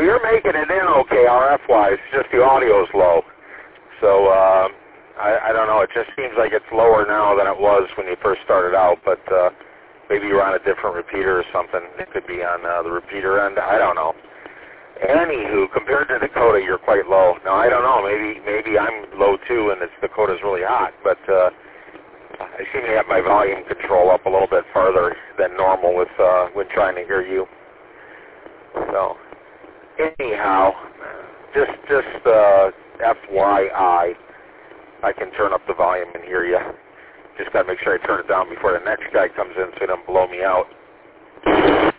you're making it in okay RF-wise, just the audio's low. So I don't know, it just seems like it's lower now than it was when you first started out, but maybe you're on a different repeater or something. It could be on the repeater end, I don't know. Anywho, compared to Dakota, you're quite low. Now, I don't know, maybe I'm low too and Dakota's really hot, but I seem to have my volume control up a little bit farther than normal with when trying to hear you. So, anyhow, just FYI, I can turn up the volume and hear you. Just got to make sure I turn it down before the next guy comes in so he doesn't blow me out.